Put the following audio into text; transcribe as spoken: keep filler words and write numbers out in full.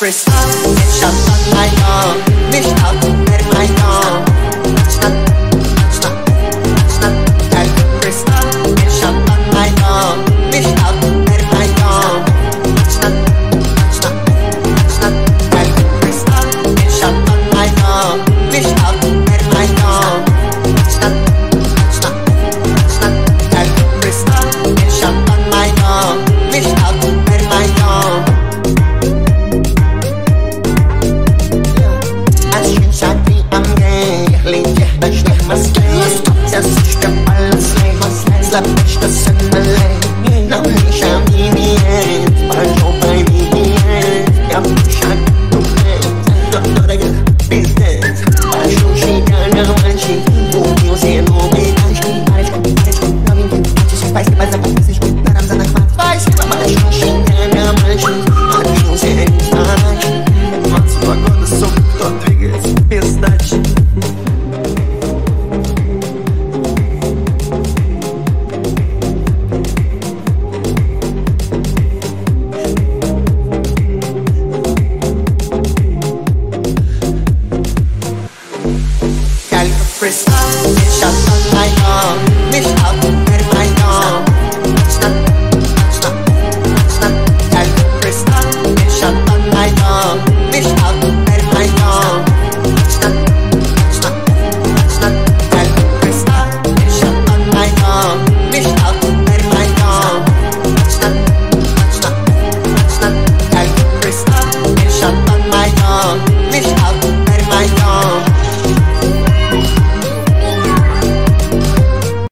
crystal, it's shut on my arm. Nicht out, let my arm. It's not, it's not, it's not that crystal, it's shut on my arm. Nicht out, let my arm. It's not, it's not, it's not that crystal, it's shut on my arm. Nicht out, let my arm. It's not, it's not, it's not that crystal, it's shut on my arm. Nicht out, let my arm. Slap ich das in der Lane, noch nicht an die